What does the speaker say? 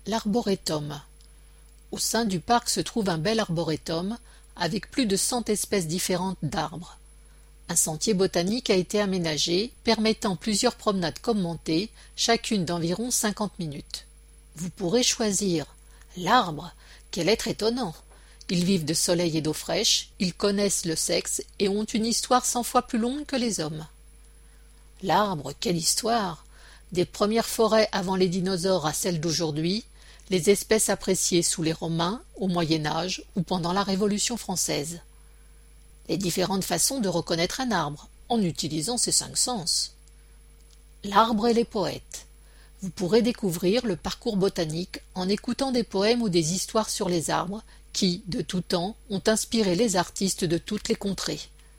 L'arboretum. Au sein du parc se trouve un bel arboretum avec plus de 100 espèces différentes d'arbres. Un sentier botanique a été aménagé, permettant plusieurs promenades commentées, chacune d'environ 50 minutes. Vous pourrez choisir l'arbre. Quel être étonnant! Ils vivent de soleil et d'eau fraîche, ils connaissent le sexe et ont une histoire 100 fois plus longue que les hommes. L'arbre, quelle histoire! Des premières forêts avant les dinosaures à celles d'aujourd'hui, les espèces appréciées sous les Romains, au Moyen Âge ou pendant la Révolution française. Les différentes façons de reconnaître un arbre, en utilisant ses 5 sens. L'arbre et les poètes. Vous pourrez découvrir le parcours botanique en écoutant des poèmes ou des histoires sur les arbres qui, de tout temps, ont inspiré les artistes de toutes les contrées.